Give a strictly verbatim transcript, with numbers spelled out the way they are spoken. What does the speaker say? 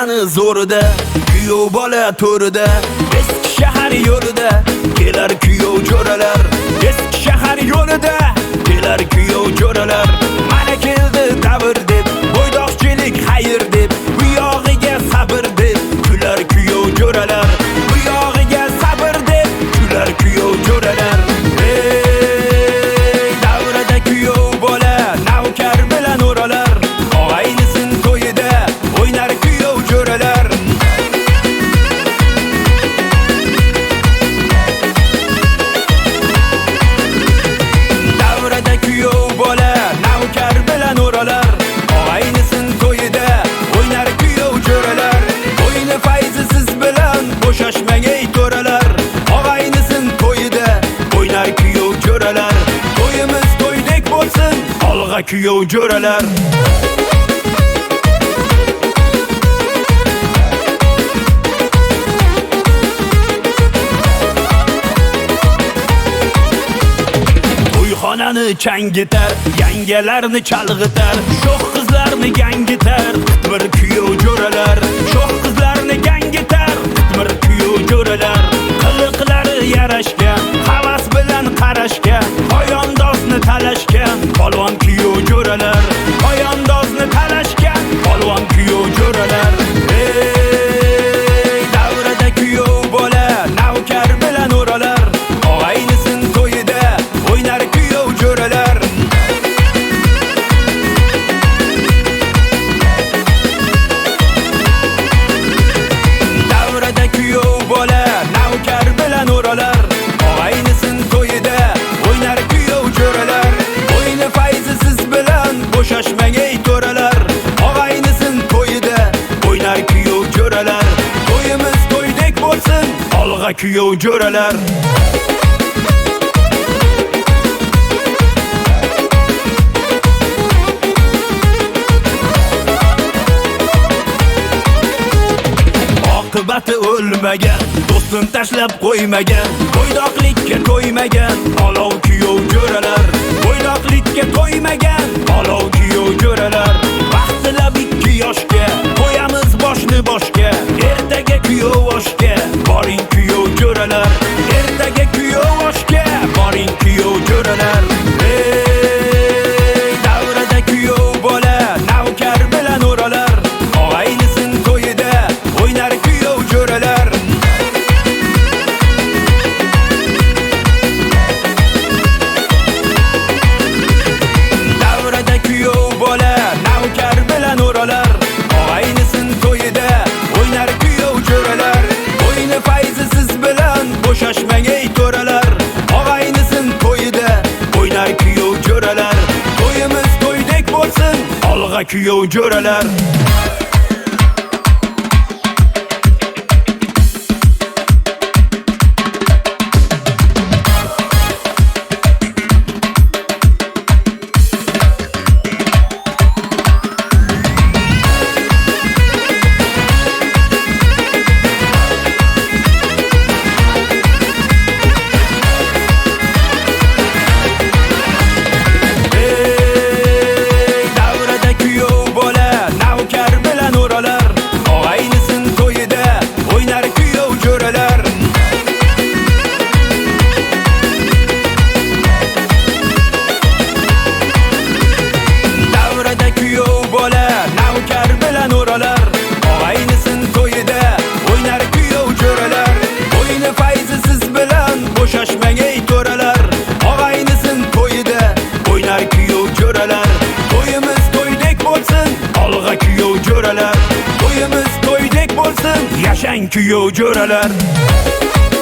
To'yxonani zo'rida, kuyov bola to'rida, eski shahar yo'lida kelar kuyov jo'ralar. Eski shahar yo'lida kelar kuyov jo'ralar. Mana keldi davr deb, bo'ydoqchilik xayr deb, bu yog'iga sabr deb kular kuyov jo'ralar. Bu yog'iga sabr deb kular kuyov jo'ralar. Ey davrada kuyov bola navkar bilan o'ralar. Og'aynisin to'yida o'ynar kuyov jo'ralar. Davrada kuyov bola navkar bilan o'ralar. Og'aynisin to'yida o'ynar kuyov jo'ralar. O'yini fayzi siz bilan bo'shashmang ey to'ralar. Og'aynisin to'yida o'ynar kuyov jo'ralar. To'yimiz to'ydek bo'lsin, olg'a kuyov jo'ralar. To'yxonani changitar, yangalarni chalg'itar, sho'x qizlarni gangitar, qitmir kuyov jo'ralar. Sho'x qizlarni gangitar, qitmir kuyov jo'ralar. Qiliqlari yarashgan, havas bilan qarashgan, poyondozni talashgan, polvon kuyov jo'ralar. Poyondozni talashgan, polvon kuyov jo'ralar. Ey davrada kuyov bola navkar bilan o'ralar. Og'aynisin to'yida o'ynar kuyov jo'ralar. Davrada kuyov bola navkar bilan o'ralar. Og'aynisin to'yida o'ynar kuyov jo'ralar. O'yini fayzi siz bilan bo'shashmang ey to'ralar. Og'aynisin to'yida o'ynar kuyov jo'ralar. To'yimiz to'ydek bo'lsin, olg'a kuyov jo'ralar. Oqibati o'lmagan, do'stin tashlab qo'ymagan, bo'ydoqlikka to'ymagan, olov kuyov jo'ralar. Bo'ydoqlikka to'ymagan, olov kuyov jo'ralar. Vaqtilab ikki yoshga qo'yamiz boshni boshga, ertaga kuyov oshga boring kuyov jo'ralar. Ertaga kuyov oshga boring kuyov jo'ralar. Ey davrada kuyov bola navkar bilan o'ralar. Og'aynisin to'yida o'ynar kuyov jo'ralar. Davrada kuyov bola navkar bilan o'ralar. Og'aynisin to'yida o'ynar kuyov jo'ralar. O'yini fayzi siz bilan bo'shashmang ey to'ralar. Og'aynisin to'yida o'ynar kuyov jo'ralar. To'yimiz to'ydek bo'lsin, olg'a kuyov jo'ralar. Bo'shashmang ey to'ralar. Og'aynisin to'yida o'ynar kuyov jo'ralar. To'yimiz to'ydek bo'lsin, olg'a kuyov jo'ralar. To'yimiz to'ydek bo'lsin, yashang kuyov jo'ralar.